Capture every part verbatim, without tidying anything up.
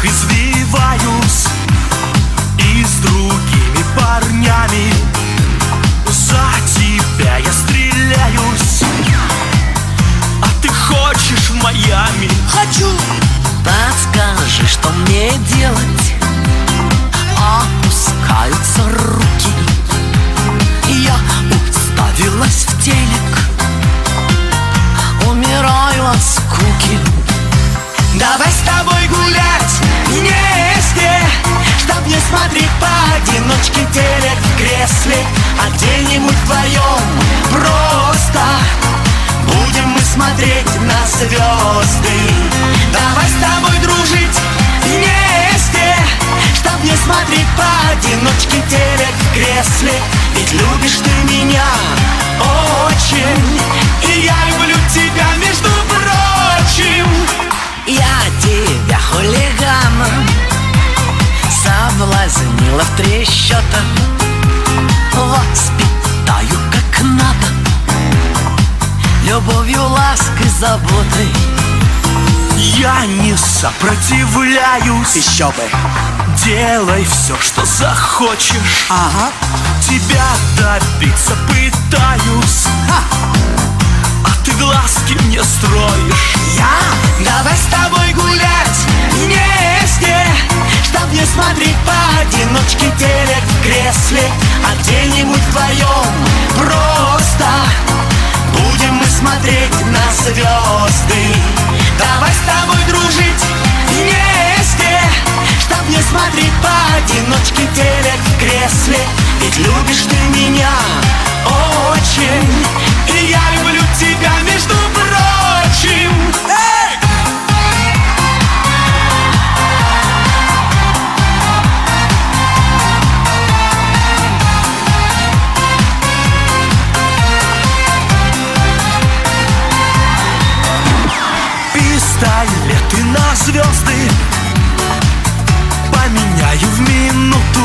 вокруг извиваюсь и с другими парнями за тебя я стреляюсь. А ты хочешь в Майами? Хочу. Подскажи, что мне делать? Опускаются руки, я уставилась в телек, умираю от скуки. Давай с тобой гулять вместе, чтоб не смотреть поодиночке телек в кресле, а где-нибудь вдвоем просто будем мы смотреть на звезды. Давай с тобой дружить вместе, чтоб не смотреть поодиночке телек в кресле. Ведь любишь ты меня очень, и я люблю тебя, между прочим. Я тебя, хулигана, соблазнила в три счета, воспитаю как надо, любовью, лаской, заботой. Я не сопротивляюсь. Еще бы. Делай все, что захочешь. Ага. Тебя добиться пытаюсь. Ха. А ты глазки мне строишь. Я? Давай с тобой гулять вместе, чтоб не смотреть поодиночке телек в кресле, а где-нибудь вдвоем просто будем мы смотреть на звезды. Давай с тобой дружить вместе, чтоб не смотреть поодиночке телек в кресле. Ведь любишь ты меня очень, и я люблю тебя, между прочим. Эй! Пистолеты на звезды поменяю в минуту.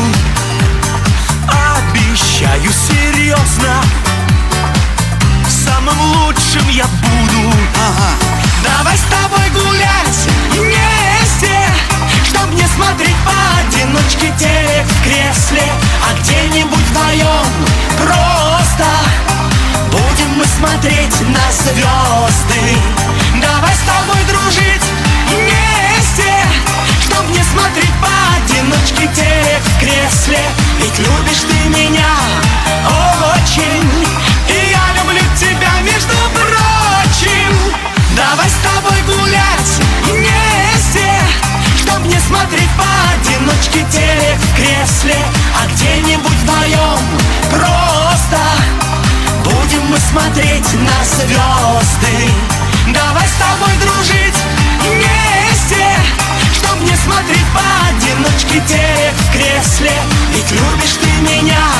Обещаю серьезно, самым лучшим я буду. Ага. Давай с тобой гулять вместе, чтоб не смотреть поодиночке телек в кресле, а где-нибудь вдвоем просто будем мы смотреть на звезды. Давай с тобой дружить вместе, чтоб не смотреть поодиночке телек в кресле. Ведь любишь ты меня очень, и я люблю тебя, между прочим. Давай с тобой гулять вместе, чтоб не смотреть поодиночке телек в кресле, а где-нибудь вдвоем просто будем мы смотреть на звезды. Давай с тобой дружить вместе, чтоб не смотреть поодиночке телек в кресле. Ведь любишь ты меня